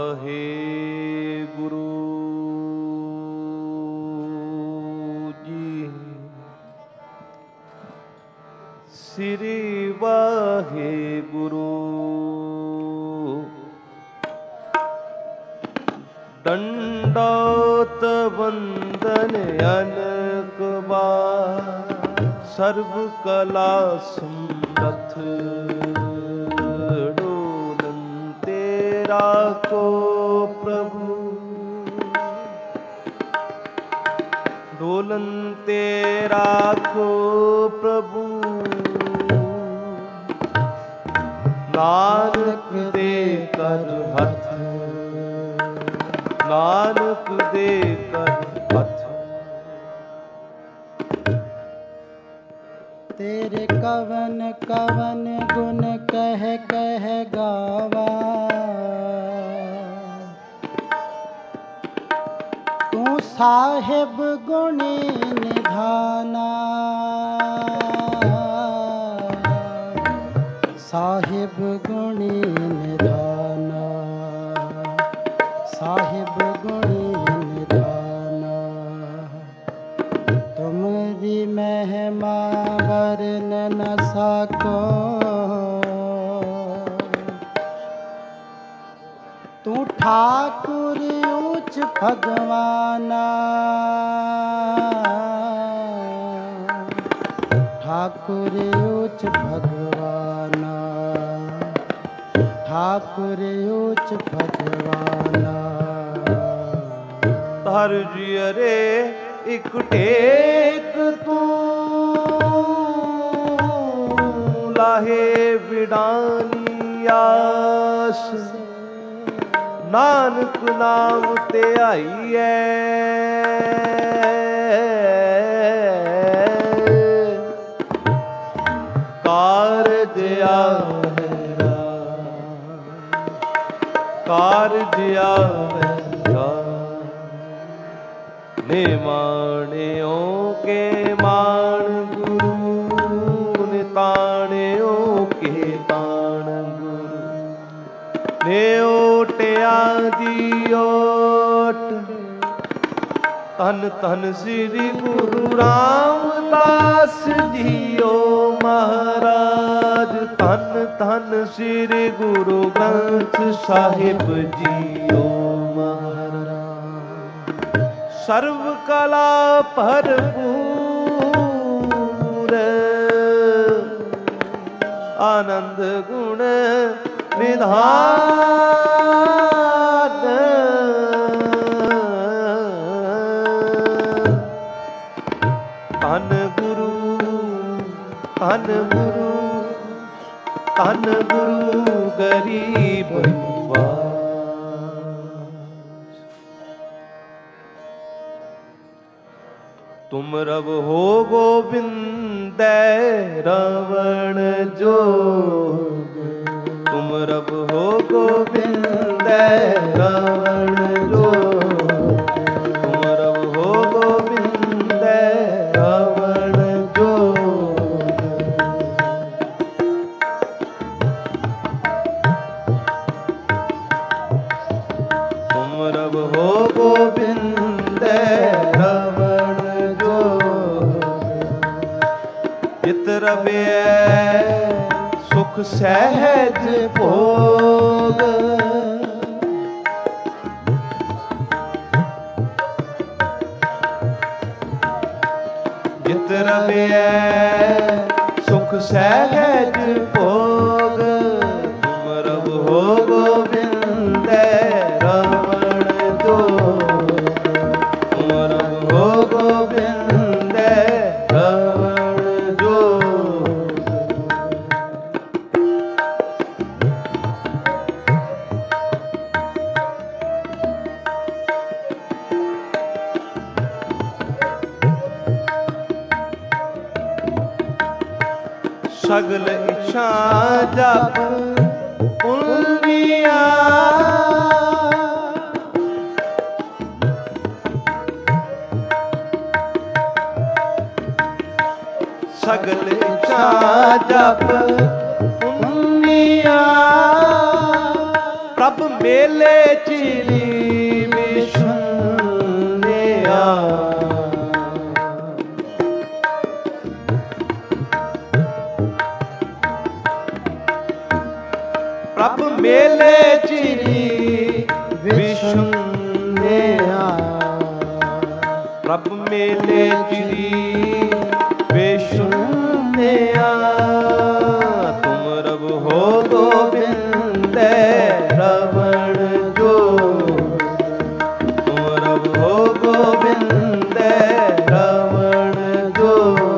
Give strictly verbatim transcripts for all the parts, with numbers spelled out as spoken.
ਵਾਹਿਗੁਰੂ ਜੀ। ਸ੍ਰੀ ਵਾਹਿਗੁਰੂ। ਦੰਡੋਤ ਵੰਦਨ ਅਨੇਕ ਬਾਰ, ਸਰਬ ਕਲਾ ਸਮਰਥ ਡੋਲਨ ਤੇਰਾ ਕੋ ਪ੍ਰਭੂ। ਡੋਲਨ ਤੇਰਾ ਕੋ ਪ੍ਰਭੂ, ਨਾਨਕ ਦੇ ਕਰ ਹੱਥ, ਨਾਨਕ ਦੇ ਕਰ ਹੱਥ। ਤੇਰੇ ਕਵਨ ਕਵਨ ਗੁਣ ਕਹਿ ਕਹਿ ਗਾਵਾ, ਤੂੰ ਸਾਹਿਬ ਗੁਣੀ ਨਿਧਾਨਾ। ਸਾਹਿਬ ਗੁਣੀ ਨਿਧਾਨਾ, ਸਾਹਿਬ ਗੁਣੀ ਨਿਧਾਨਾ। ਤੁਮਰੀ ਮਹਿਮਾ ਵਰਨ ਨ ਸਕੋ, ਤੂੰ ਠਾकुर ऊंच भगवाना। ठाकुर ऊंच भगवाना, ठाकुर ऊंच भगवाना। ਧਰ ਜਿਅਰੇ ਇਕ ਟੇਕ ਤੂੰ, ਲਾਹੇ ਵਿਡਾਨੀ ਆਸ। ਨਾਨਕ ਨਾਮ ਧਿਆਈਐ, ਕਾਰਜ ਆਵੈ ਕਾਰਜ ਆਵੈ। ਨਿਮਾਣਿਓ ਕੇ ਮਾਣ ਗੁਰੂ, ਨਿਤਾਣਿਓ ਕੇ ਤਾਣ ਗੁਰੂ। ਨੇ ਓਟਿਆਂ ਦੀ ਓਟ, ਧੰਨ ਧੰਨ ਸ੍ਰੀ ਗੁਰੂ ਰਾਮਦਾਸ ਜੀਓ ਮਹਾਰਾਜ। ਧੰਨ ਧੰਨ ਸ੍ਰੀ ਗੁਰੂ ਗ੍ਰੰਥ ਸਾਹਿਬ ਜੀਓ ਮਹਾਰਾਜ। ਸਰਵ ਕਲਾ ਭਰਪੂਰ, ਆਨੰਦ ਗੁਣ ਨਿਧਾਨ। ਧੰਨ ਗੁਰੂ ਧੰਨ ਗੁਰੂ ਧੰਨ ਗੁਰੂ ਗਰੀਬ ਨਿਵਾਜ। ਤੁਮ ਰਬ ਹੋ ਗੋਬਿੰਦੈ ਰਾਵਣ ਜੋਗ। ਤੁਮ ਰਬ ਹੋ ਗੋਬਿੰਦੈ ਰਾਵਣ ਜੋਗ। ਤੁਮ ਰਬ ਹੋ ਗੋਬਿੰਦੈ ਰਾਵਣ ਜੋਗ। ਤੁਮ ਰਬ ਹੋ ਗੋਬਿੰਦੈ ਰਾਵਣ ਜੋਗ। ਜਿਤ ਰਵਿਐ ਸੁਖ ਸਹਿਜ ਭੋਗ। ਜਿਤ ਰਵਿਐ ਸੁਖ ਸਹਿਜ ਭੋਗ। ਤੁਮ ਰਬ ਹੋ ਗੋਬਿੰਦੈ ਰਾਵਣ ਜੋਗ। ਤੁਮ ਰਬ ਹੋ ਗੋਬਿੰਦੈ ਰਾਵਣ ਜੋਗ। ਸਗਲ ਇੱਛਾ ਜਪ ਪੁੰਨੀਆ। ਸਗਲ ਇੱਛਾ ਜਪ ਪੁੰਨੀਆ। ਪ੍ਰਭ ਮੇਲੇ ਚਿਰੀ ਵਿਸ਼ੁੰਨਿਆ ਪ੍ਰਭ ਮੇਲੇ ਚਿਰੀ ਵਿਸ਼ੁੰਨਿਆ ਪ੍ਰਭ ਮੇਲੇ ਚਿਰੀ ਵਿਸ਼ੁੰਨਿਆ ਤੁਮ ਰਬ ਹੋ ਗੋਬਿੰਦੈ ਰਵਣ ਜੋ ਤੁਮ ਰਬ ਹੋ ਗੋਬਿੰਦੈ ਰਵਣ ਜੋ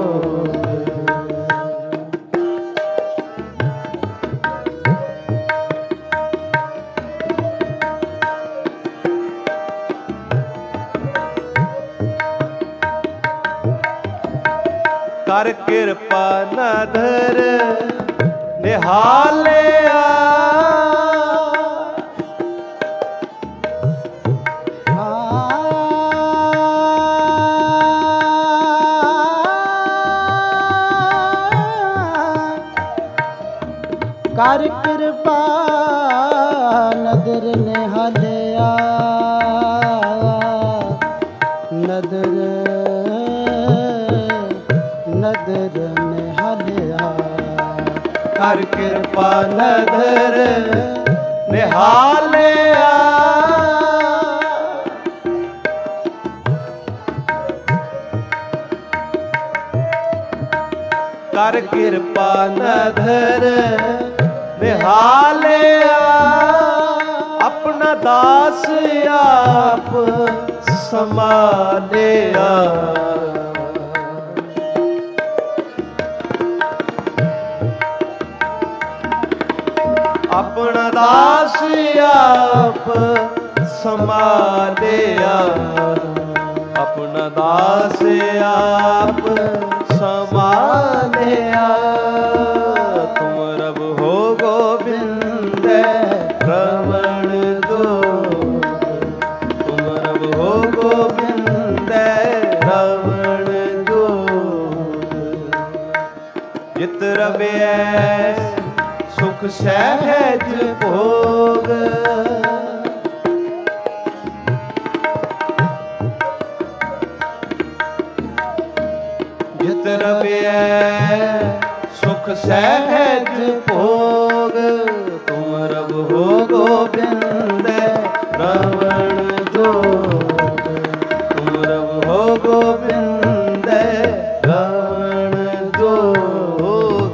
ਕਰ ਕਿਰਪਾ ਨਦਰ ਨਿਹਾਲਿਆ ਕਰ ਕਿਰਪਾ ਨਦਰ ਨਿਹਾਲਿਆ ਨਦਰ ਨਦਰ ਨਿਹਾਲਿਆ ਕਰ ਕਿਰਪਾ ਨਦਰ ਨਿਹਾਲਿਆ ਕਰ ਕਿਰਪਾ ਨਦਰ ਨਿਹਾਲਿਆ ਆਪਣਾ ਦਾਸ ਆਪ ਸੰਭਾਲਿਆ ਆਪਣਾ ਦਾਸ ਆਪ ਸੰਭਾਲਿਆ ਆਪਣਾ ਦਾਸ ਆਪ ਸੰਭਾਲਿਆ ਤੁਮ ਰਬ ਹੋ ਗੋਬਿੰਦੈ ਰਵਣ ਜੋ ਤੁਮ ਰਬ ਹੋ ਗੋਬਿੰਦੈ ਰਵਣ ਜੋ ਜਿਤ ਰਵਿਐ ਸੁਖ ਸਹਿਜ ਭੋਗ ਜਿਤ ਰਵਿਐ ਸੁਖ ਸਹਿਜ ਭੋਗ ਤੁਮ ਰਬ ਹੋ ਗੋਬਿੰਦੈ ਰਵਣ ਜੋਗ ਤੁਮ ਰਬ ਹੋ ਗੋਬਿੰਦੈ ਰਵਣ ਜੋਗ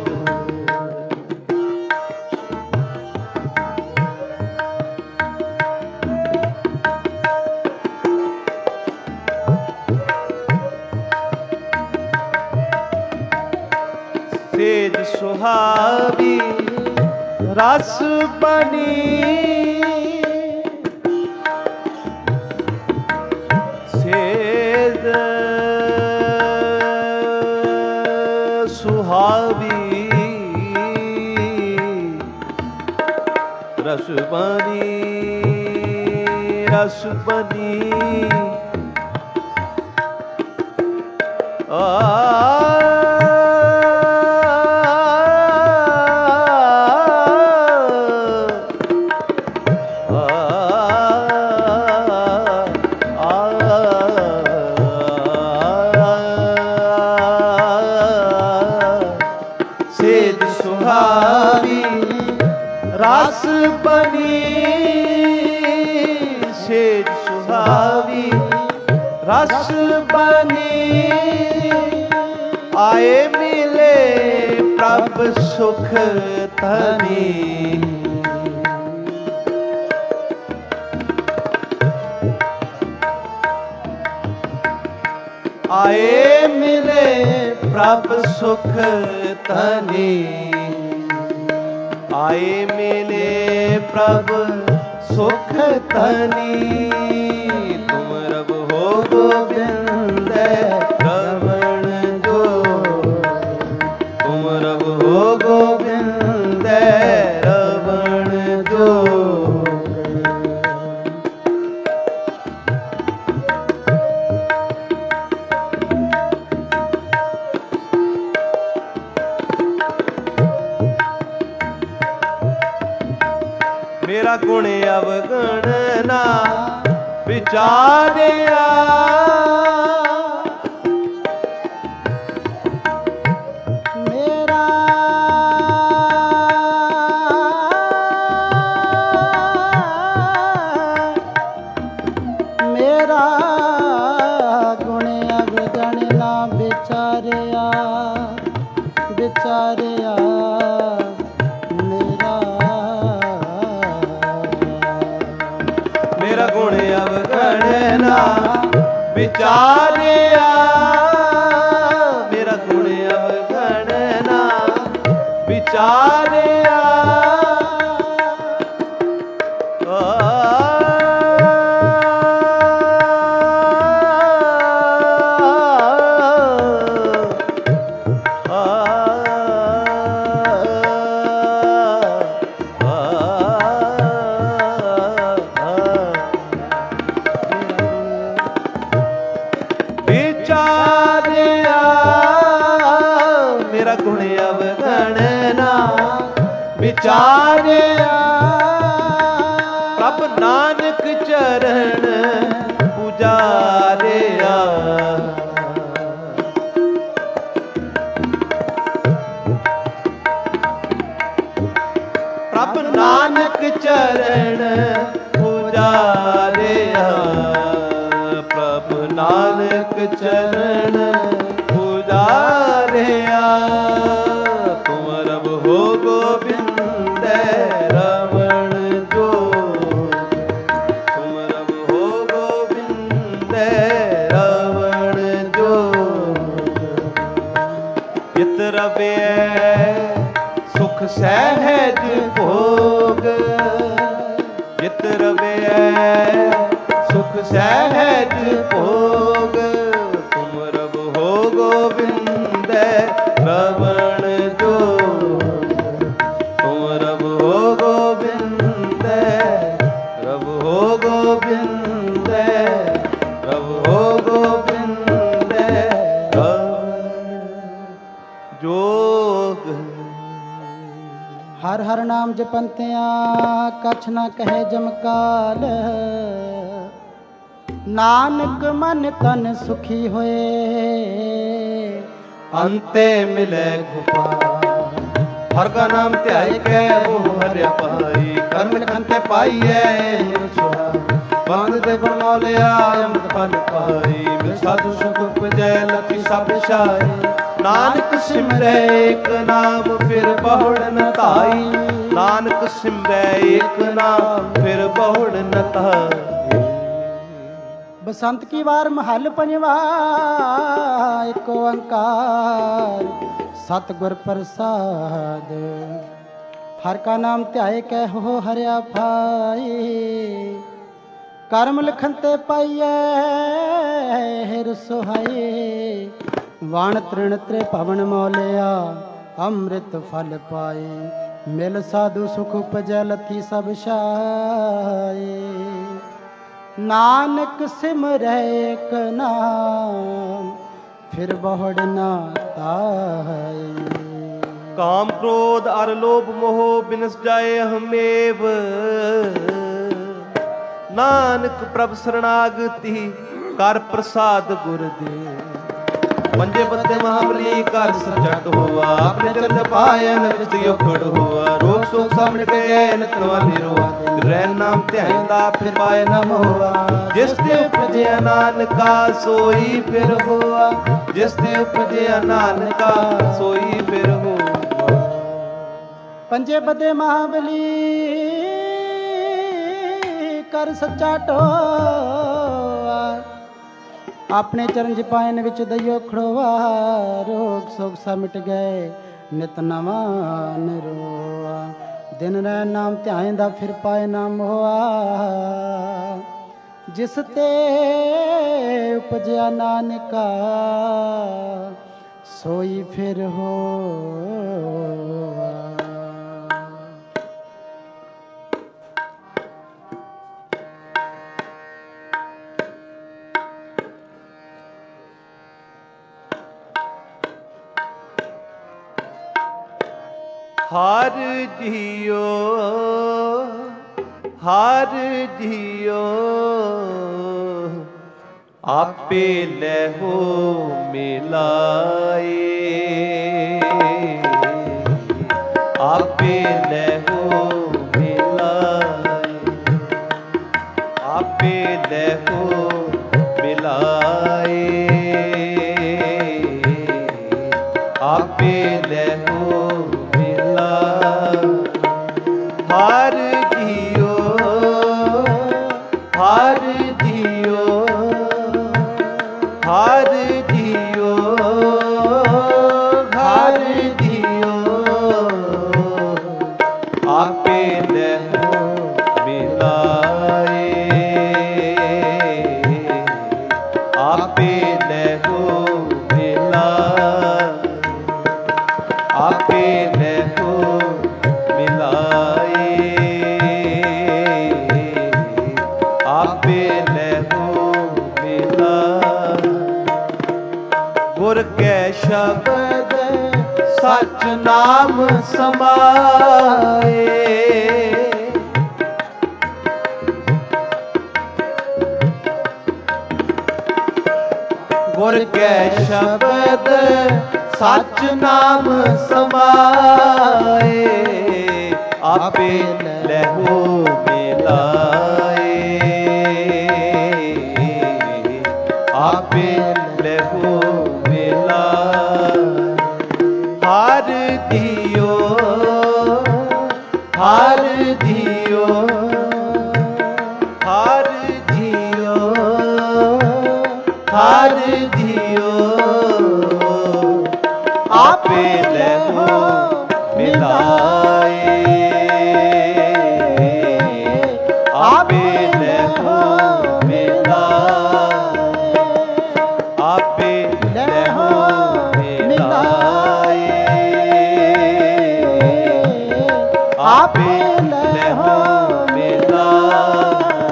ਸੇਜ ਸੁਹਾਵੀ ਰਸ ਬਨੀ ਸੇਜ ਸੁਹਾਵੀ ਰਸ ਬਨੀ ਰਸ ਬਨੀ ਆ ਸੇਜ ਸੁਹਾਵੀ ਰਸ ਬਨੀ ਸੇਜ ਸੁਹਾਵੀ ਰਸ ਬਨੀ ਆਏ ਮਿਲੇ ਪ੍ਰਭ ਸੁਖ ਧਨੀ ਆਏ ਮਿਲੇ ਪ੍ਰਭ ਸੁਖ ਧਨੀ ਆਏ ਮਿਲੇ ਪ੍ਰਭ ਸੁਖ ਧਨੀ ਤੁਮ ਰਬ ਹੋ ਗੋਬਿੰਦੈ ਰਵਣ ਜੋ ਤੁਮ ਰਬ ਹੋ ਗੋਬਿੰਦੈ ਰਵਣ ਜੋ ਮੇਰਾ ਮੇਰਾ ਗੁਣ ਅਵਗਣ ਨਾ ਵਿਚਾਰਿਆ। ਵਿਚਾਰਿਆ ਮੇਰਾ ਮੇਰਾ ਗੁਣ ਅਵਗਣ ਨਾ ਵਿਚਾਰਿਆ। ਮੇਰਾ ਗੁਣ ਅਵਗਣ ਨਾ ਵਿਚਾਰਿਆ। ਵਿਚਾਰਿਆ ਪ੍ਰਭ ਨਾਨਕ ਚਰਨ ਪੁਜਾਰਿਆ। ਪ੍ਰਭ ਨਾਨਕ ਚਰਨ ਪੁਜਾਰਿਆ। ਪ੍ਰਭ ਨਾਨਕ ਚਰਨ ਪੁਜਾਰਿਆ। ਤੁਮ ਰਬ ਹੋ ਗੋਬਿੰਦ ਰਵਣ ਜੋ। ਤੁਮ ਰਬ ਹੋ ਗੋਬਿੰਦ ਰਵਣ ਜੋ। ਇਤ ਰਵਿਐ ਸੁਖ ਸਹਿਜ ਭੋਗ। ਇਤ ਰਵਿਐ ਸੁਖ ਸਹਿਜ ਭੋਗ। ਤੁਮ ਰਬ ਹੋ ਗੋਬਿੰਦ ਰਵਣ ਜੋ। ਤੁਮ ਰਬ ਹੋ ਗੋਬਿੰਦ ਰਬ ਹੋ ਗੋਬਿੰਦ ਰਬ ਹੋ ਗੋਬਿੰਦ ਰਵਣ ਜੋਗ। ਹਰ ਹਰ ਨਾਮ ਜਪੰਤਿਆਂ ਕਛ ਨਾ ਕਹੇ ਜਮਕਾਲ। ਨਾਨਕ ਮਨ ਤਨ ਸੁਖੀ ਹੋਏ ਅੰਤੇ ਮਿਲੇ ਗੋਪਾਲ। ਹਰ ਕਾ ਨਾਮ ਧਿਆਇ ਕੈ ਉਹ ਹਰਿ ਪਾਈ। ਕਰਮ ਲਿਖਨ ਤੇ ਪਾਈਐ ਸੁਹਾ। ਬੰਦ ਦੇ ਗੁਣ ਮੌਲਿਆ ਅੰਮ੍ਰਿਤ ਫਲ ਪਾਈ। ਮਿਲ ਸਾਧੂ ਸੁਖ ਉਪਜੈ ਲਖੀ ਸਭ ਛਾਈ। ਨਾਨਕ ਸਿਮਰੈ ਏਕ ਨਾਮ ਫਿਰ ਬਹੁੜ ਨ ਧਾਈ। ਨਾਨਕ ਸਿਮਰੈ ਏਕ ਨਾਮ ਫਿਰ ਬਹੁੜ ਨ ਧਾਈ। ਬਸੰਤ ਕੀ ਵਾਰ ਮਹੱਲ ਪੰਜਵਾ। ਏਕ ਓੰਕਾਰ ਸਤਿਗੁਰ ਪ੍ਰਸਾਦ। ਹਰ ਕਾ ਨਾਮ ਧਿਆਏ ਕਹਿ ਹੋ ਹਰਿਆ ਭਾਈ। ਕਰਮ ਲਿਖਨ ਤੇ ਪਾਈਐ ਹਿਰ ਸੁਹਾਈ। ਵਣ ਤ੍ਰਿਣ ਤ੍ਰੇ ਭਵਨ ਮੌਲਿਆ ਅੰਮ੍ਰਿਤ ਫਲ ਪਾਏ। ਮਿਲ ਸਾਧੂ ਸੁਖ ਉਪਜੈ ਲਥੀ ਸਭ ਛਾਏ। ਨਾਨਕ ਸਿਮਰੈ ਏਕ ਨਾਮ ਫਿਰ ਬਹੁੜ ਨਾ ਧਾਈ। ਕਾਮ ਕ੍ਰੋਧ ਅਰ ਲੋਭ ਮੋਹ ਬਿਨਸ ਜਾਏ ਹਮੇਵ। ਨਾਨਕ ਪ੍ਰਭ ਸਰਣਾਗਤੀ ਕਰ ਪ੍ਰਸਾਦ ਗੁਰ ਦੇ। ਪੰਜੇ ਬੱਦੇ ਮਹਾਬਲੀ ਕਰ ਸਚਟ ਹੋਆ। ਆਪਣੇ ਚਰਨ ਪਾਇਨ ਵਿਚ ਔਖੜ ਹੋਆ। ਰੋਗ ਸੋਖ ਸਾਹਮਣੇ ਗਏ ਨਤਨਵਾ ਨਿਰੋਆ। ਰਹਿ ਨਾਮ ਧਿਆਇਂਦਾ ਫਿਰ ਪਾਏ ਨਾ ਹੋਆ। ਜਿਸ ਤੇ ਉਪਜਿਆ ਨਾਨਕਾ ਸੋਈ ਫਿਰ ਹੋਆ। ਜਿਸ ਤੇ ਉਪਜਿਆ ਨਾਨਕਾ ਸੋਈ ਫਿਰ ਹੋਆ। ਪੰਜੇ ਬੱਦੇ ਮਹਾਬਲੀ ਕਰ ਸੱਚਾ ਟੋਆ। ਆਪਣੇ ਚਰਨ ਚ ਪਾਇਨ ਵਿੱਚ ਦਈਓ ਖੜੋਆ। ਰੋਗ ਸੋਗ ਸਭ ਮਿਟ ਗਏ ਨਿਤ ਨਵਾਂ ਨਿਰੋਆ। ਦਿਨ ਰਹਿ ਨਾਮ ਧਿਆਇਂਦਾ ਫਿਰ ਪਾਏ ਨਾ ਮੋਆ। ਜਿਸ ਤੇ ਉਪਜਿਆ ਨਾਨਕਾ ਸੋਈ ਫਿਰ ਹੋਆ। ਹਰ ਜੀਓ ਹਰ ਜੀਓ ਆਪੇ ਲਹੋ ਮਿਲਾਏ, ਆਪੇ ਲਹੋ ਮਿਲਾਏ, ਆਪੇ ਲਹੋ ਮਿਲਾਏ, ਆਪੇ ਲਹੋ ਮਿਲਾਏ। ਹਰ ਜੀਓ ਹਰ ਜੀਓ ਹਰ ਜੀਓ ਹਰ ਜੀਓ ਆਪੇ ਲਹੋ ਮਿਲਾਏ, ਆਪੇ ਲਹੋ ਮਿਲਾਏ, ਆਪੇ ਲਹੋ ਮਿਲਾਏ, ਆਪੇ ਲਹੋ ਮਿਲਾਏ। ਗੁਰ ਕੈ ਸ਼ਬਦ ਸਚ ਨਾਮ ਸਮਾਏ, ਗੁਰ ਕੈ ਸ਼ਬਦ ਸਚ ਨਾਮ ਸਮਾਏ, ਆਪੇ ਲਹੋ ਮਿਲਾਏ, ਆਪੇ ਲਹੋ ਮਿਲਾਏ। ਹਰ ਜੀਓ ਹਰ ਜੀਓ ਹਰ ਜੀਓ ਹਰ ਜੀਓ ਆਪੇ ਲਹੋ ਮਿਲਾਏ, ਆਪੇ ਲਹੋ ਮਿਲਾਏ, ਆਪੇ ਲਹੋ ਮਿਲਾਏ, ਆਪੇ ਲਹੋ ਮਿਲਾਏ।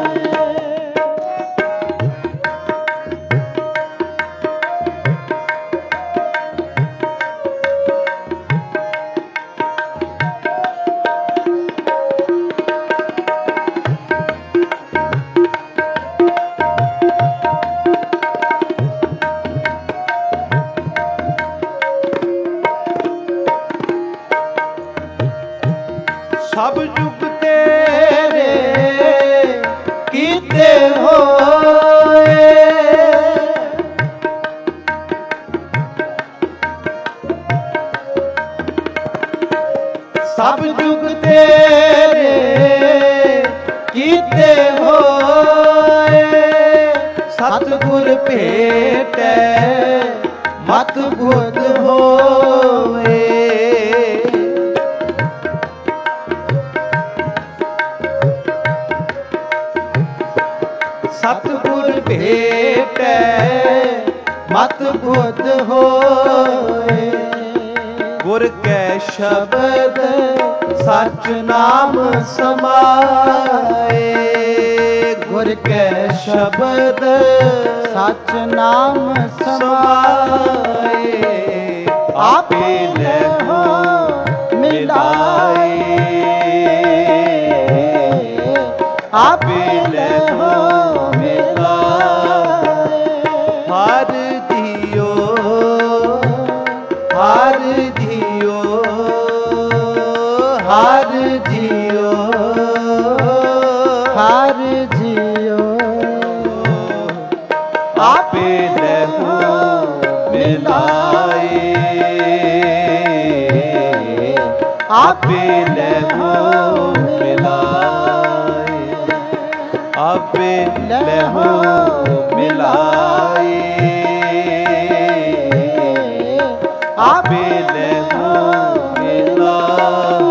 ਸਭ ਯੁਗ ਤੇਰੇ ਕੀਤੇ ਹੋਏ, ਸਭ ਯੁਗ ਤੇਰੇ ਕੀਤੇ ਹੋਏ, ਸਤਿਗੁਰ ਭੇਟੈ ਮਤ ਬੁੱਧ ਹੋਏ, ਸਤਿਗੁਰ ਭੇਟੈ ਮਤ ਬੁੱਧ ਹੋਏ। ਗੁਰ ਕੈ ਸ਼ਬਦ ਸਚ ਨਾਮ ਸਮਾਏ, ਗੁਰ ਕੈ ਸ਼ਬਦ ਸਚ ਨਾਮ ਸਮਾਏ, ਆਪੇ ਲਹੋ ਮਿਲਾਏ, ਆਪੇ ਲਹੋ ਮਿਲਾਏ। ਹਰ ਜੀਓ ਹਰ ਜੀਓ ਹਰ ਜੀਓ ਹਰ ਜੀਓ ਆਪੇ ਲਹੋ ਮਿਲਾਏ, ਆਪੇ ਲਹੋ ਮਿਲਾਏ, ਆਪੇ ਲਹੋ ਮਿਲਾਏ, ਆਪੇ ਲਹੋ ਮਿਲਾਏ।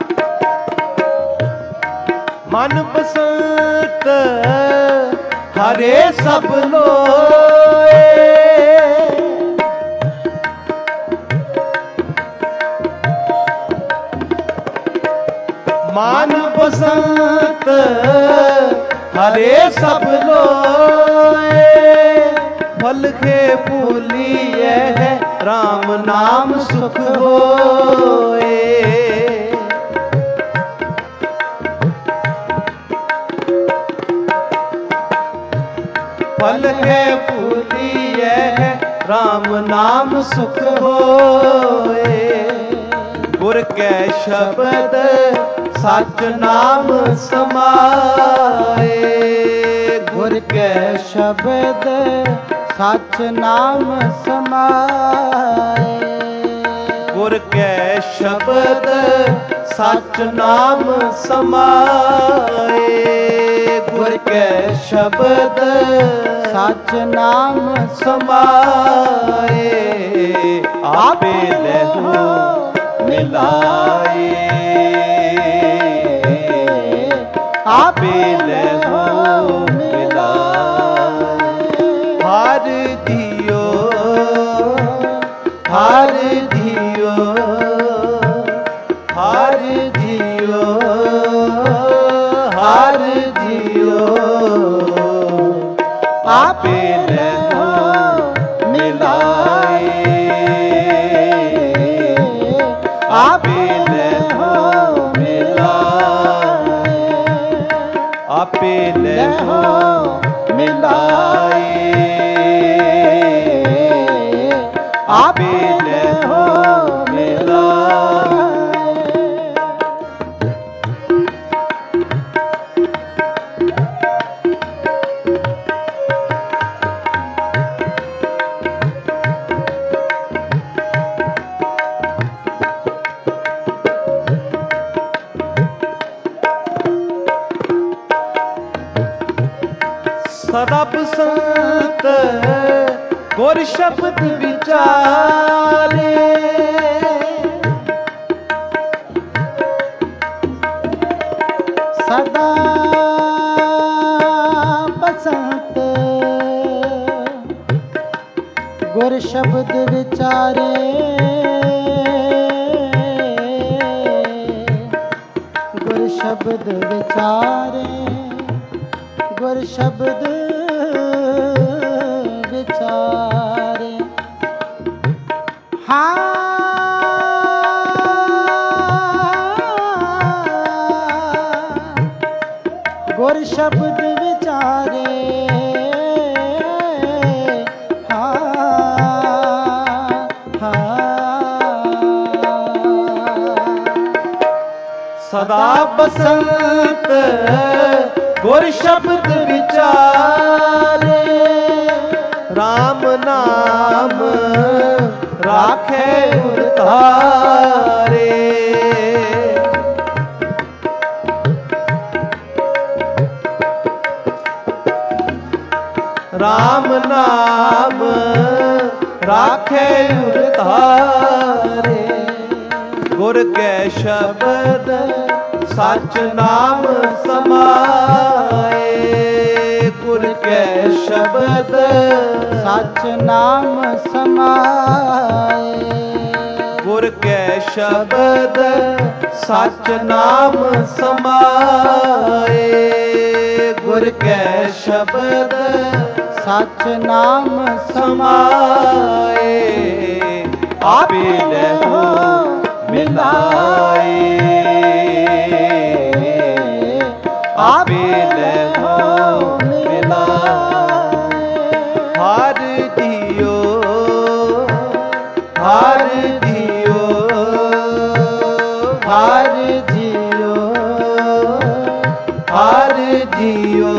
ਮਨ ਬਸੰਤ ਹਰ हरे सब लोए। मान बसंत हरे सब लोए। फल के फूलिए है राम नाम सुख होए। फल के फूलिए है राम नाम सुख होए। गुर कै शब्द सच नाम समाए। गुर कै शब्द सच नाम समाए। गुर कै शब्द सच नाम समाए। गुर कै शब्द सच नाम समाए। आपे लहू मिलाए। आपे लहू मिलाए। हर दियो हर दियो हर दियो हर दियो। आपे लहू मिलाए। आपे लहू मिलाए। आपे लहू मिलाए। आपे लहू मिलाए। सदा बसंत गुर शब्द विचारे। सदा बसंत गुर शब्द विचारे। गुर शब्द विचारे। गुर शब्द विचारे। हाँ गुर शब्द विचारे। हाँ हाँ सदा बसंत गुर शब्द विचारे। राम नाम राखे उतारे। राम नाम राखे उतारे। गुर कै शब्द सच नाम समाए। गुर कै शब्द सच नाम समाए। गुर कै शब्द सच नाम समाए। गुर कै शब्द सच नाम समाए। आपे लहू मिलाए। आपे लहू मिलाए। हर दियो हर दियो हर दियो हर दियो।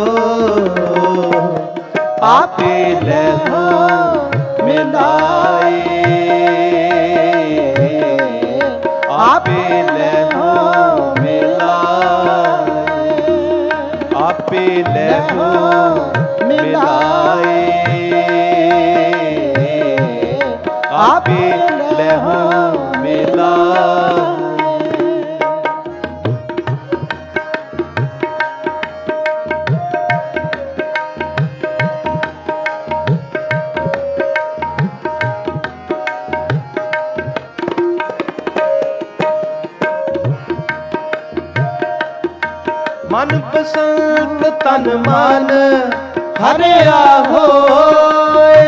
आपे लहू मिलाए। आपे लहू मिलाए। आपे लहू मिलाए। आपे लहू मिलाए। ਮਨ ਪਸੰਦ ਤਨ ਮਨ ਹਰਿਆ ਹੋਏ।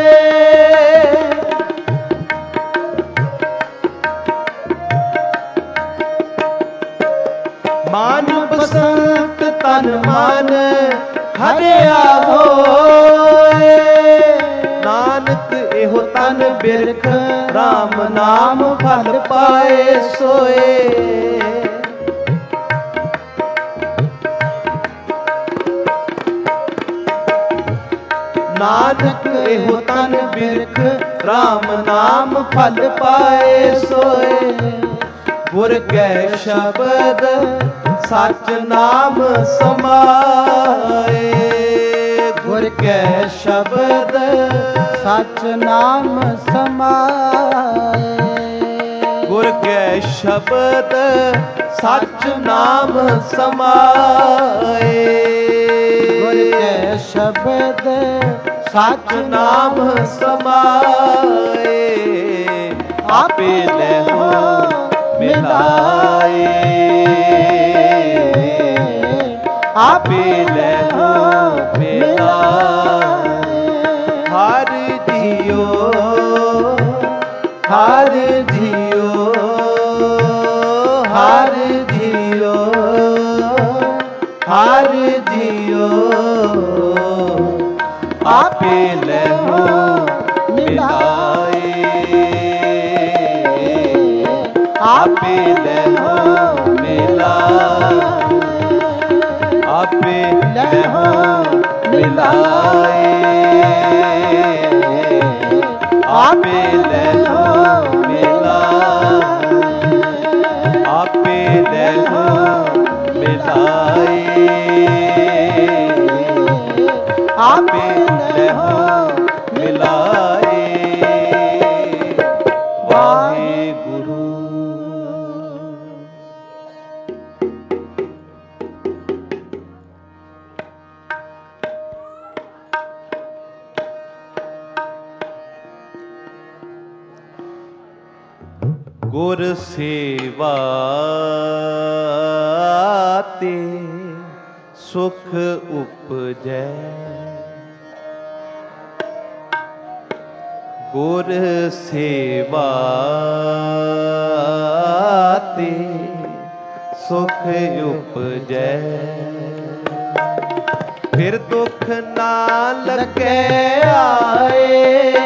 ਮਨ ਪਸੰਦ ਤਨ ਮਨ ਹਰਿਆ ਹੋਏ। ਨਾਨਕ ਇਹੋ ਤਨ ਬਿਰਖ RAM ਨਾਮ ਫਲ ਪਾਏ ਸੋਏ। ਨਾਨਕ ਇਹੋ ਤਨ ਬਿਰਖ RAM ਨਾਮ ਫਲ ਪਾਏ ਸੋਏ। ਗੁਰ ਕੈ ਸ਼ਬਦ ਸਚ ਨਾਮ ਸਮਾਏ। ਗੁਰ ਕੈ ਸ਼ਬਦ ਸਚ ਨਾਮ ਸਮਾਏ। ਗੁਰ ਕੈ ਸ਼ਬਦ ਸਚ ਨਾਮ ਸਮਾਏ। ਗੁਰ ਕੈ ਸ਼ਬਦ ਸਚ ਨਾਮ ਸਮਾਏ। ਆਪੇ ਲਹੋ ਮਿਲਾਏ। ਆਪੇ ਲਹੋ ਮਿਲਾਏ। ਹਰ ਜੀਓ ਹਰ ਜੀਓ ਹਰ ਜੀਓ ਹਰ ਜੀਓ ਆਪੇ ਲਹੋ ਮਿਲਾਏ। ਆਪੇ ਲਹੋ ਮਿਲਾਏ। ਆਪੇ ਲਹੋ ਮਿਲਾਏ। ਆਪੇ ਲਹੋ ਮਿਲਾਏ। ਆਪੇ ਲਹੋ ਮਿਲਾਏ। ਆਪੇ ਲਹੋ ਮਿਲਾਏ। ਵਾਹਿਗੁਰੂ। ਗੁਰ ਸੇਵਾ ਤੇ ਸੁਖ ਉਪਜੈ। ਗੁਰ ਸੇਵਾ ਤੇ ਸੁਖ ਉਪਜੈ। ਫਿਰ ਦੁਖ ਨਾ ਲੱਗੈ ਆਏ।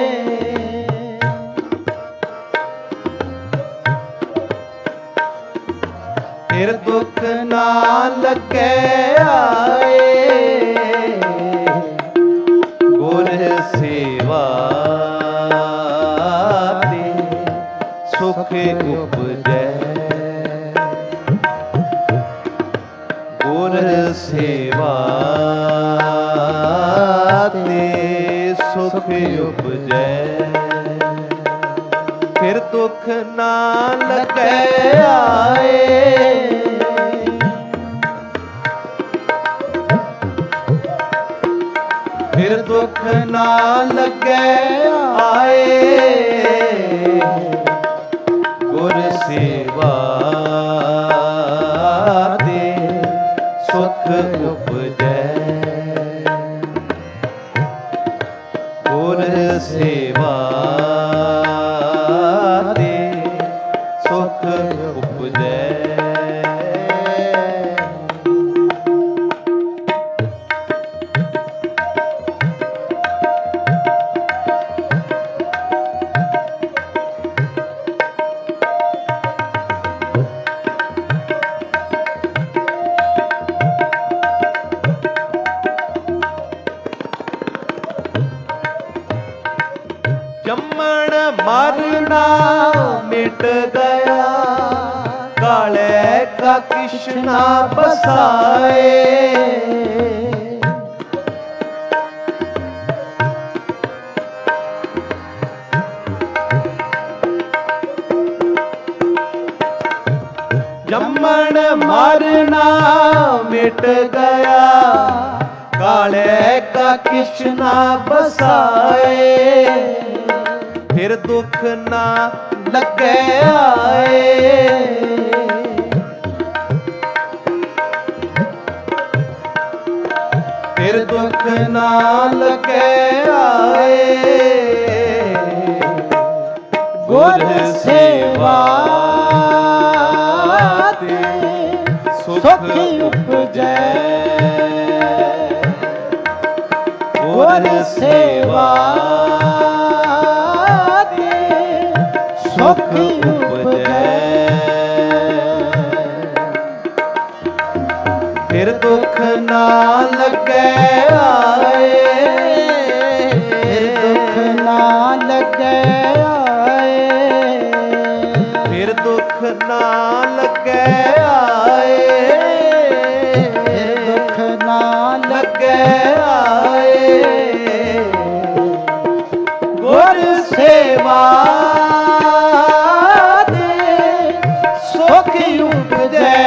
ਫਿਰ ਦੁਖ ਨਾ ਲੱਗੈ ਆਏ। ਗੁਰ ਸੇਵਾ ਤੇ ਸੁਖ ਉਪਜੈ। ਗੁਰ ਸੇਵਾ ਤੇ ਸੁਖ ਉਪਜੈ। ਫਿਰ ਦੁਖ ਨਾ ਲੱਗੈ ਆਏ। ਫਿਰ ਦੁਖ ਨਾ ਲੱਗੈ ਆਏ। ਗੁਰ ਸੇਵਾ ਤੇ ਸੁਖ ਉਪਜੈ। ਗੁਰ ਸੇਵਾ ਤੇ ਸੁਖ ਉਪਜੈ। ਜੰਮਣ ਮਰਨਾ ਮਿਟ ਗਿਆ। ਕਾਲੇ ਕਾ ਕਿਸ਼ਨਾ ਬਸਾਏ। ਜੰਮਣ ਮਰਨਾ ਮਿਟ ਗਿਆ। ਕਾਲੇ ਕਾ ਕਿਸ਼ਨਾ ਬਸਾਏ। ਫਿਰ ਦੁਖ ਨਾ ਲੱਗੈ ਆਏ। ਫਿਰ ਦੁੱਖ ਨਾ ਲਗੈ ਆਏ। ਗੁਰ ਸੇਵਾ ਤੇ ਸੁਖ ਉਪਜੈ। ਗੁਰ ਸੇਵਾ ਤੇ ਸੁਖ ਉਪਜੈ। ਫਿਰ ਦੁੱਖ ਨਾ ਲਗੈ ਆਏ। ਫਿਰ ਦੁੱਖ ਨਾ ਲਗੈ ਆਏ। ਫਿਰ ਦੁੱਖ ਨਾ ਲਗੈ ਆਏ। ਫਿਰ ਦੁੱਖ ਨਾ ਲਗੈ ਆਏ। ਗੁਰ ਸੇਵਾ ਦੇ ਸੁਖ ਉਪਜੈ।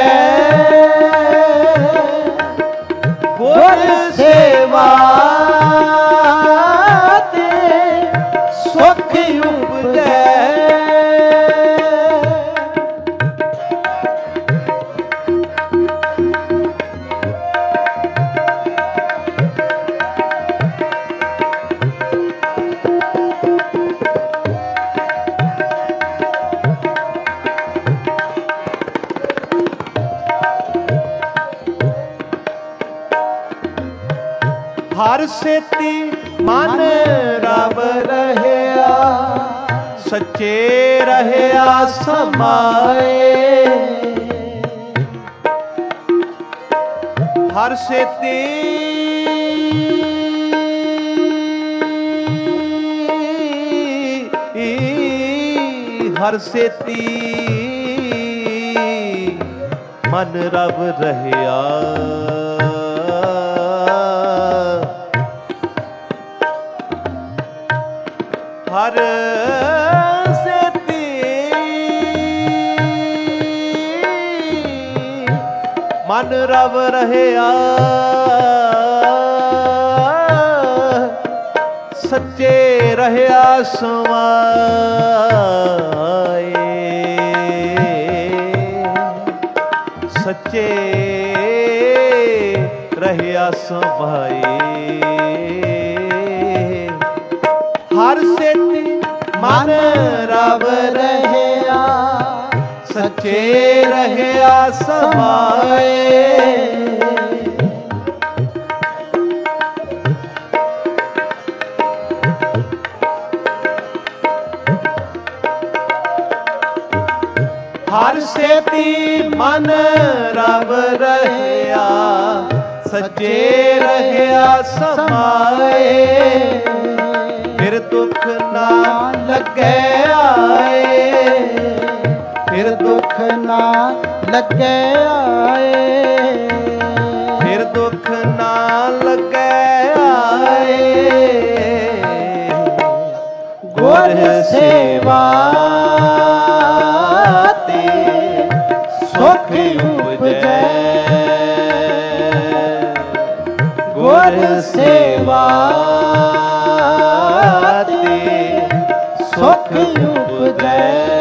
ਗੁਰ ਸੇਵਾ ਤੇ ਸੁਖ ਉਪਜੈ। ਹਰ ਸੇਤੀ ਮਨ ਰਵ ਰਹਿਆ। ਸੱਚੇ ਰਹਿਆ ਸਮਾਏ। ਹਰ ਸੇਤੀ ਹਰ ਸੇਤੀ ਮਨ ਰਵ ਰਹਿਆ। ਹਰ ਸੇਤੀ ਮਨ ਰਵ ਰਹਿਆ। ਸੱਚੇ ਰਹਿਆ ਸਮਾਏ। ਸੱਚੇ ਰਹਿਆ ਸਮਾਏ। ਹਰ ਸੇਤੀ ਮਨ ਰਵ ਰਹਿਆ। ਸੱਚੇ ਰਹਿਆ ਸਮਾਏ। ਹਰ ਸੇਤੀ ਮਨ ਰਵ ਰਹਿਆ। ਸੱਚੇ ਰਹਿਆ ਸਮਾਏ। ਫਿਰ ਦੁੱਖ ਨਾ ਲਗੈ ਆਏ। ਫਿਰ ਦੁੱਖ ਨਾ ਲਗੈ ਆਏ। ਫਿਰ ਦੁੱਖ ਨਾ ਲਗੈ ਆਏ। ਗੁਰ ਸੇਵਾ ਤੇ ਸੁਖ ਉਪਜੈ। ਗੁਰ ਸੇਵਾ ਤੇ ਸੁਖ ਉਪਜੈ।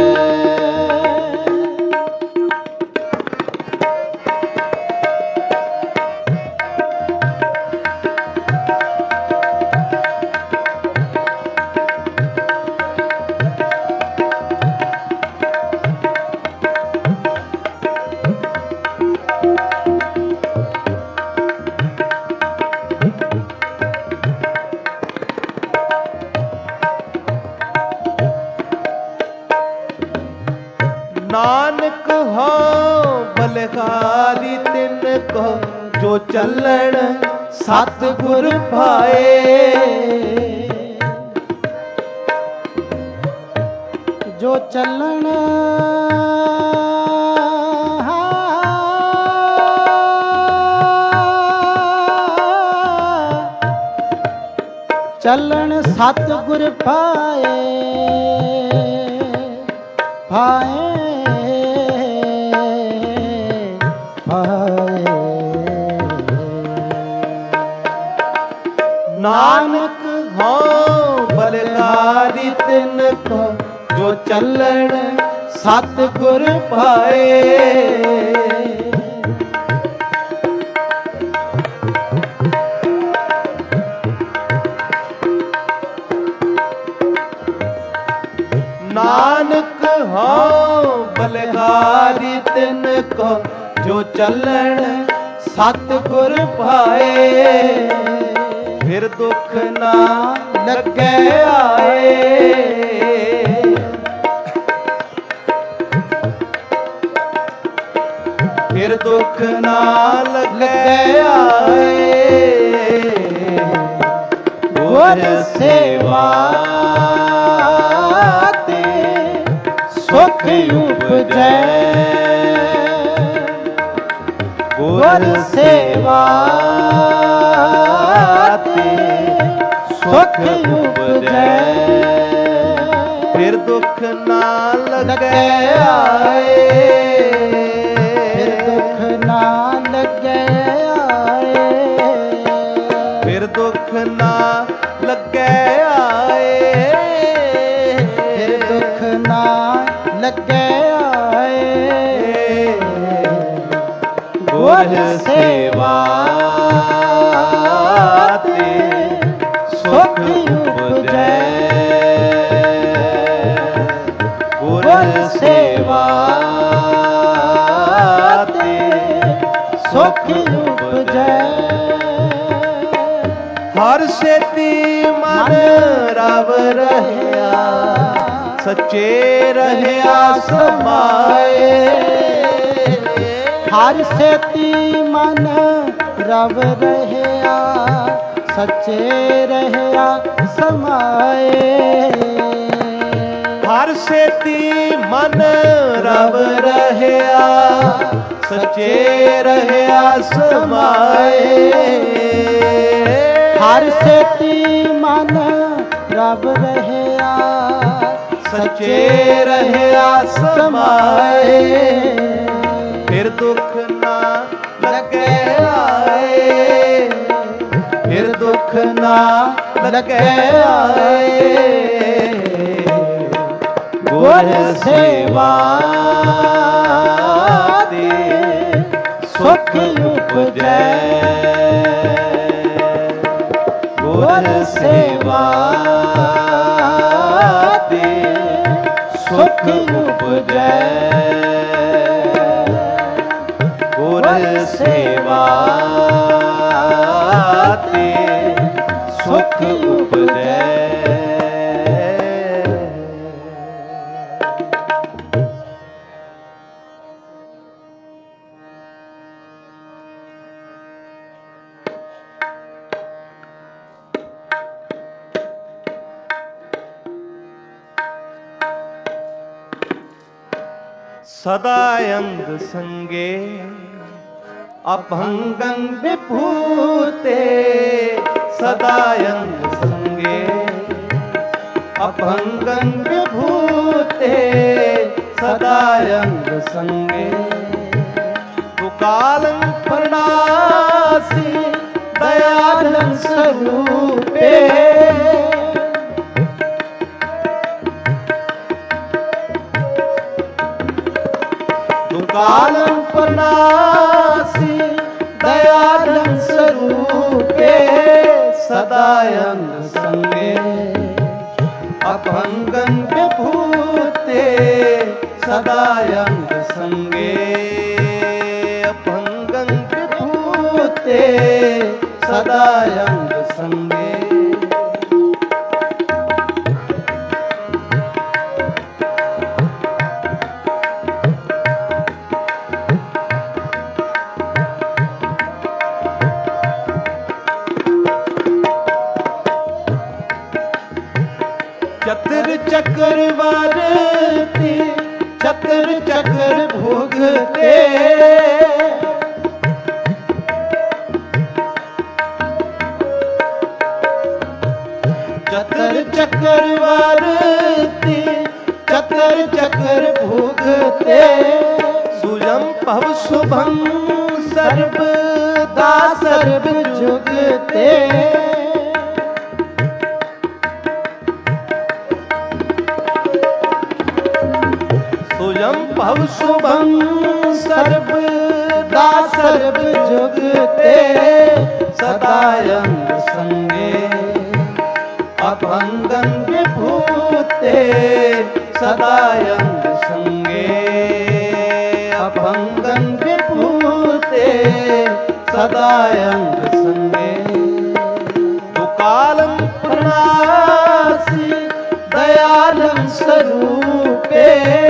ਨਾਨਕ ਹੋ ਬਲਿਹਾਰੀ ਤਿਨ ਕੋ ਜੋ ਚੱਲਣ ਸਤਿਗੁਰ ਭਾਏ। ਜੋ ਚੱਲਣ ਚੱਲਣ ਸਤਿਗੁਰ ਭਾਏ। ਭਾਏ ਭਾਏ। ਨਾਨਕ ਹੋ ਬਲਿਹਾਰੀ ਤਿਨ ਕੋ ਜੋ ਚੱਲਣ ਸਤਿਗੁਰ ਭਾਏ। नानक हाँ बलिहारी तिन को जो चलन सतगुर पाए फिर दुख ना लगे आए फिर दुख ना लगे आए गुर सेवा ते सुख उपजै गुर सेवा ते सुख उपजै फिर दुख ना लगे आए फिर दुख ना लगे आए फिर दुख ना लगे आए फिर दुख ना लगे आए गुर सेवा ते सुख उपजै गुर सेवा ते सुख उपजै हर सेती मन रव रहया सच्चे रहया समाए हर सेती मन रव रहया सच्चे रहया समाए हर सेती मन रव रहया सच्चे रहया समाए हर सेती मन रब रहया सच्चे रहया समाए फिर दुख ना लगे आए फिर दुख ना लगे आए गुर सेवा ते सुख उपजै गुर सेवा ते सुख उपजै गुर सेवा ते सुख उपजै सदा अंग संगे अभंगं विभूते सदा अंग संगे अभंगं विभूते सदा अंग संगे तुकालं प्रणासी दयालं स्वरूपे कालं प्रणासी दयालं स्वरूपे सदा अंग संगे अभंगं विभूते सदा अंग संगे अभंगं विभूते सदा अंग संगे चतर चक्रवर्ती चतर चक्र भोगते चतर चक्रवर्ती चतर चक्र भोगते सुजम भव शुभम सर्वदा सर्व जुगते सुजम भव शुभम सर्वदा सर्व जुगते सदा अंग संगे अभंगं विभूते सदा अंग संगे अभंगं विभूते सदा अंग संगे दुकालं प्रणासी दयालं स्वरूपे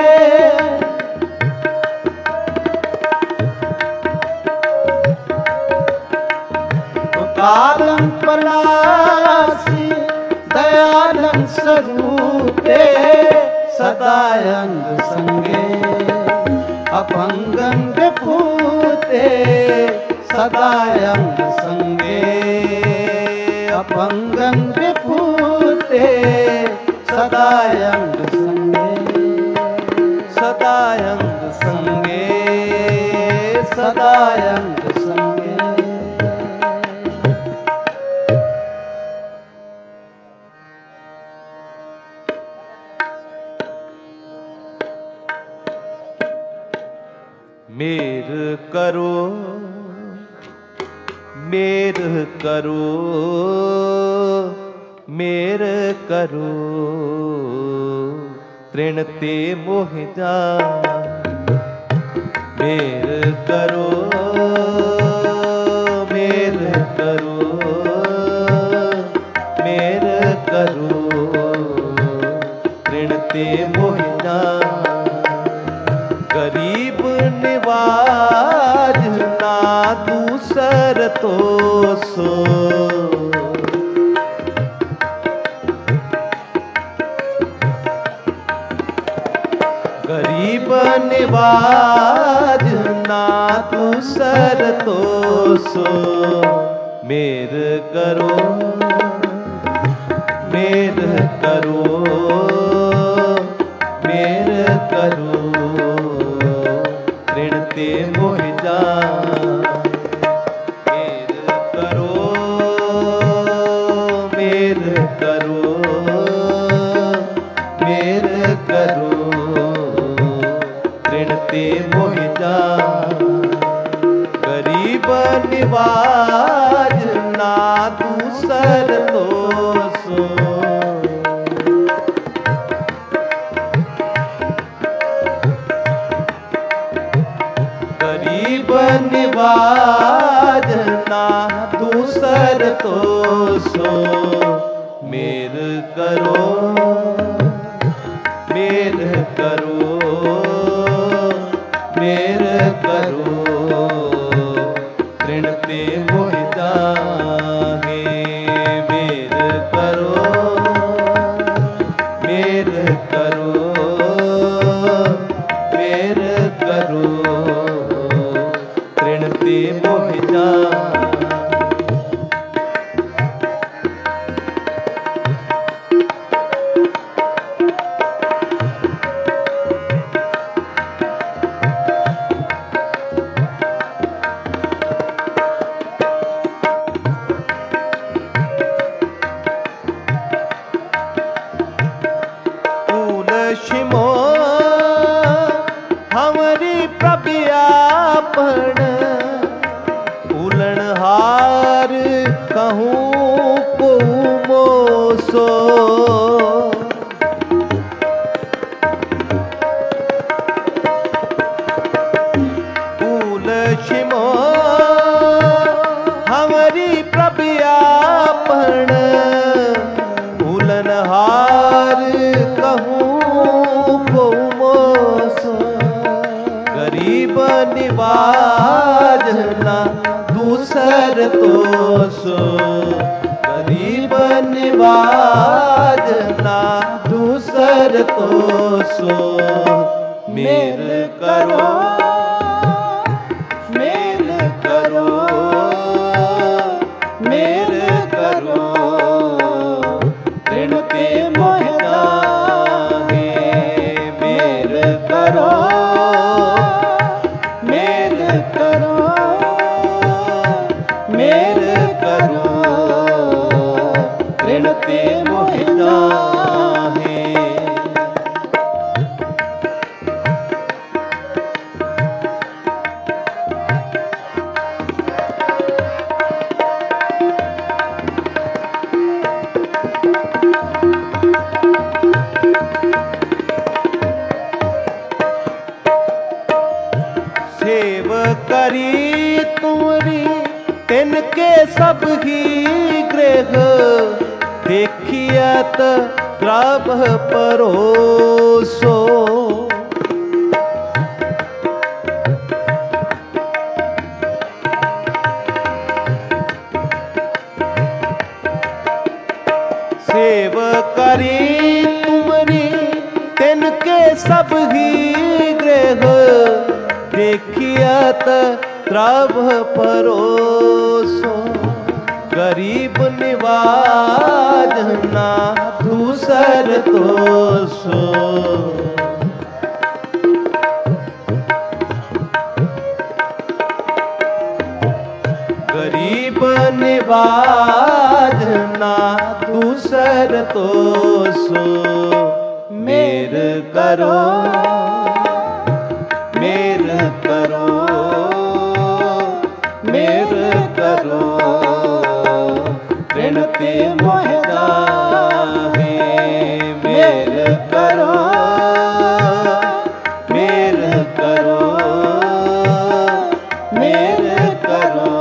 दुकालं प्रणासी दयालं स्वरूपे सदा अंग संगे अभंगं विभूते सदा अंग संगे अभंगं विभूते सदा अंग संगे सदा अंग संगे सदा अंग संगे। मेर करो मेर करो मेर करो तृण ते मोह जाए मेर करो मेर करो मेर करो तृण ते मोह जाए गरीब निवाज ना दूसर तो सो गरीब निवाज ना दूसर तो सो मेर करो मेर करो मेर करो ऋण ते मोह जाए मेर करो मेर करो मेर करो ऋण ते मोह जाए गरीब निवाज ना दूसर तो सो गरीब निवाज ना दूसर तो सो मेर करो मेर करो मेर करो ऋण ते मोह जाए मेर करो मेर करो मेर करो ऋण ते मोह जाए तुलसिमो हमारी प्रभयापन उलनहार कहूँ को मोसो तुलसिमो हमारी प्रभयापन उलनहार कहूँ को मोसो गरीब निवाज ना दूसर तो सो गरीब निवाज ना दूसर तो सो मेर करो मेर करो मेर करो ऋण ते मोह जाए मेर करो मेर करो मेर करो ऋण ते मोह जाए तिनके सब ही गृह देखियत द्रव परोसो। सेव करी तुमरी तिनके सब ही गृह देखियत द्रव परोसो। गरीब निवाज ना दूसर तो सो। गरीब निवाज ना दूसर तो सो। मेर करो मेर करो मेर करो ऋण ते मोह जाहे। मेर करो मेर करो मेर करो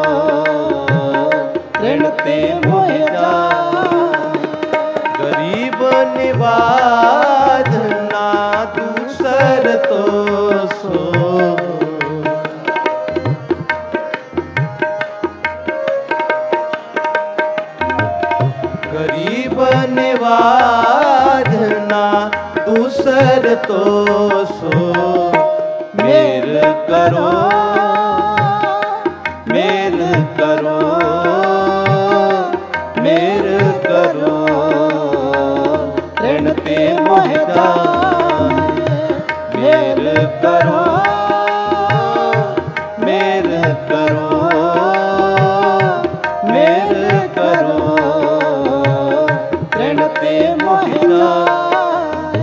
ऋण ते मोह जाहे। गरीब निवाज ना दूसर तो सो। गरीब निवाज ना दूसर तो सो। मेर करो मेर करो मेर करो ऋण ते मोह जाहे। मेर करो मेर करो मेर करो ऋण ते मोह जाहे।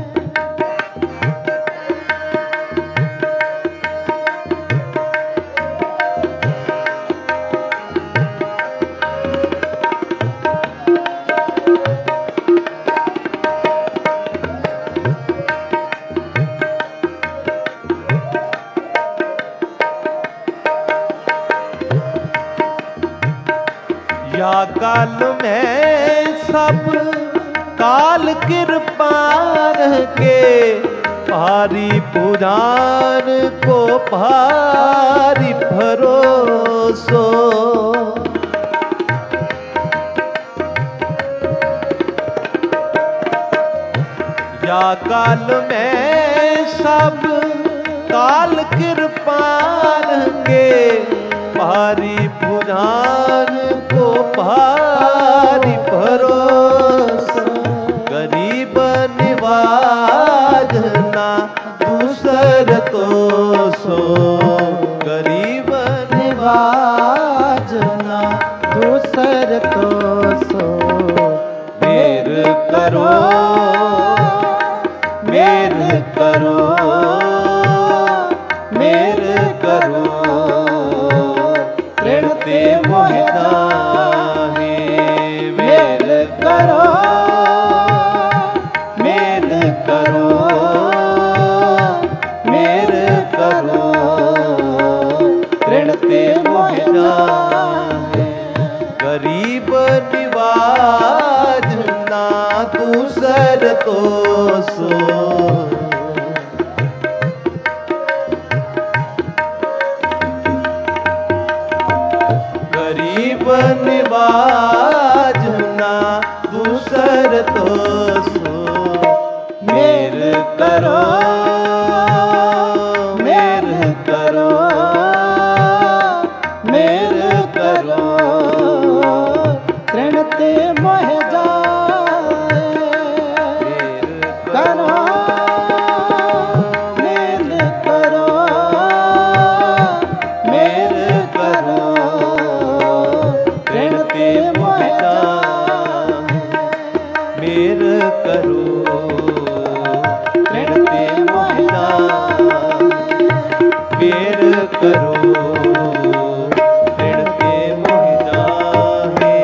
या काल में सब काल कृपान के भारी पुराण को भारी भरोसो। या काल में सब काल कृपान के भारी पुराण को भारी भरोसा। गरीब निवाज ना दूसर तो सो। गरीब निवाज ना दूसर तो सो। मेर करो मेर करो मेर करो ऋण ते मोह जाहे। मेर करो मेर करो मेर करो ऋण ते मोह जाहे। गरीब निवाज ना दूसर तो सो। गरीब निवाज ना दूसर तो सो। मेर करो मेर करो मेर करो ऋण ते मोह जाहे। करो मेर करो मेर करो ऋण ते मोह जाहे। मेर करो ऋण ते मोह जाहे। मेर करो ऋण ते मोह जाहे।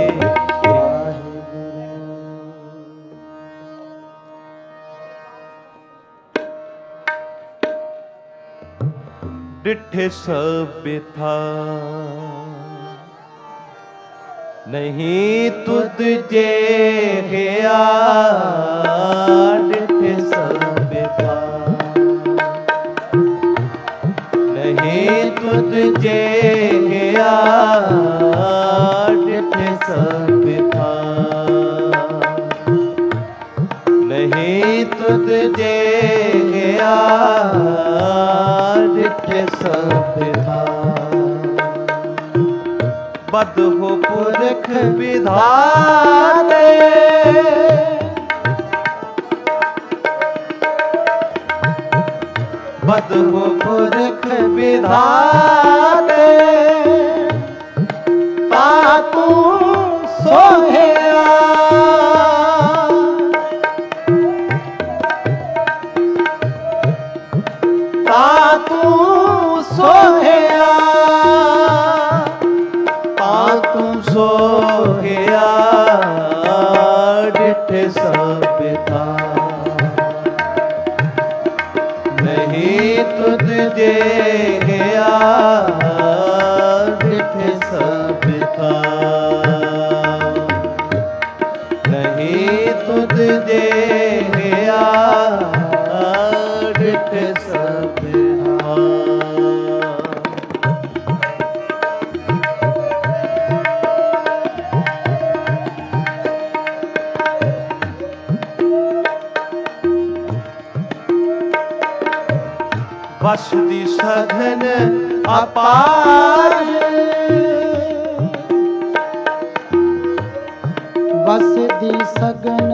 डिठे सब बिथा नहीं तुद जे गया डिठे सब था, नहीं तुद जे गया डिठे सब था, नहीं तुद जे गया डिठे सब था। बद हो पुरख विधाते, बद हो पुरख विधाते, तातू सोहेया, तातू सोहेया, तातू सोहेया डिठे सब था, नहीं तुद जे गया डिठे सब था, नहीं तुद जे गया डिठे सब था। बस दी सघन अपार, बस दी सघन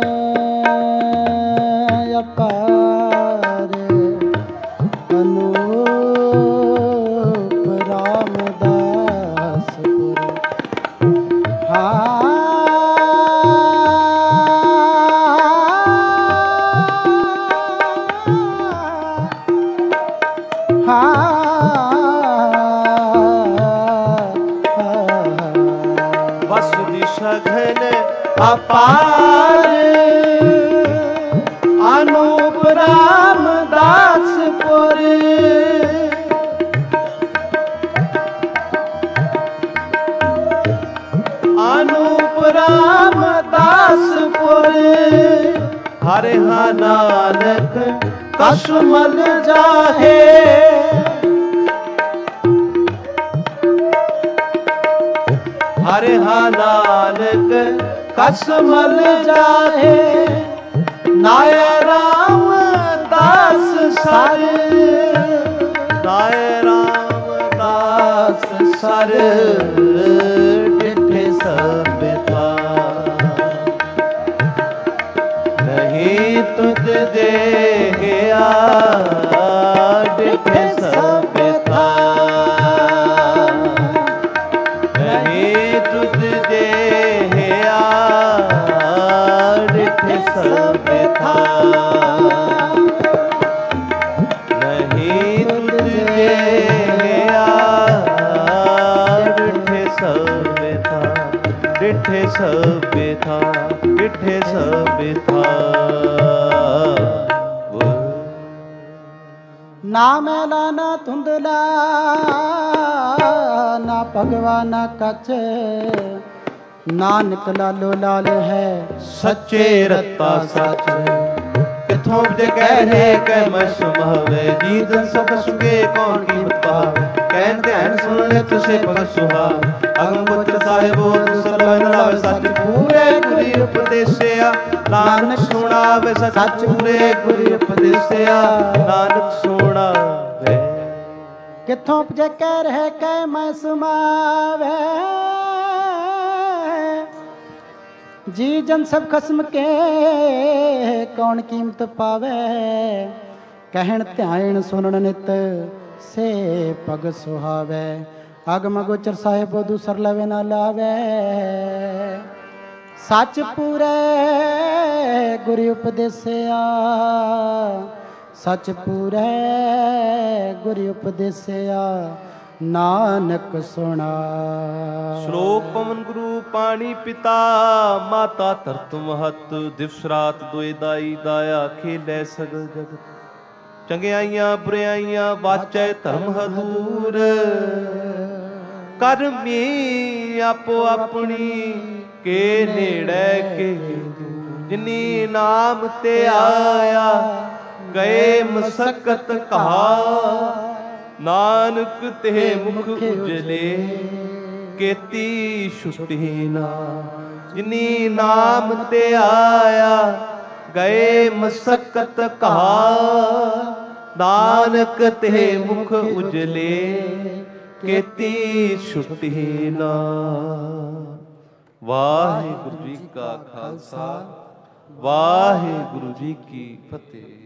अपार, अनूप रामदास पुर। हाँ सघन अपार, अनूप रामदास पुर। अनूप रामदास पुर, हरे हा नानक कसमल जाहे, हरे हा नानक कसमल जाहे, नाय राम दास सर, नाय राम दास सर डिठे सब था, नहीं तुद जे गया डिठे सब था, नहीं तुद जे गया डिठे सब था, नहीं तुद जे गया डिठे सब था, डिठे सब था, डिठे सब था। ना मैला ना धुंधला ना भगवाना कच, नानक लालो लाल है सच्चे रत्ता सच, किथों जे कहरे कह मैं सुभावे, जीतन सब सुगे कौन कीमत पावे, कहन ध्यान सुन ले तुसे भगत सुहा, अगम पुत्र साहिबो दुसलन लावे सच पूरे गुरी उपदेसिया, नानक सुनावे सच पूरे गुरी उपदेसिया, नानक सुनावे। किथों जे कह रहे कह मैं सुमावे, जी जन सब खस्म के कौन कीमत पावे, कहन ध्यान सुनन नित से पग सुहावे, अगम गोचर साहिब दूसर लवे ना लावे, सच पूरे गुरु उपदेसिया, सच पूरे गुरु उपदेसिया, नानक सुना। श्लोक पवन गुरु पानी पिता, माता धरत महत, दिवस रात दोए दाई, दाया खेलै सगल जगत, चंगियाइयां बुराइयां वाचै धर्म हदूर, ਕਰਮੀ ਆਪੋ ਆਪਣੀ ਕੇ ਨੇੜੇ ਕੇ ਜਿਨੀ ਨਾਮ ਤੇ ਆਇਆ ਗਏ ਮਸਕਤ ਕਹਾ ਨਾਨਕ ਤੇ ਮੁਖ ਉਜਲੇ ਕੀਤੀ ਛੁਟੀ ਨਾ ਜਿਨੀ ਨਾਮ ਤੇ ਆਇਆ ਗਏ ਮਸਕਤ ਕਹਾ ਨਾਨਕ ਤੇ ਮੁਖ ਉਜਲੇ ਕੀਤੀ ਛੁਟੀ ਨਾ। ਵਾਹਿਗੁਰੂ ਜੀ ਕਾ ਖਾਲਸਾ ਵਾਹਿਗੁਰੂ ਜੀ ਕੀ ਫਤਿਹ।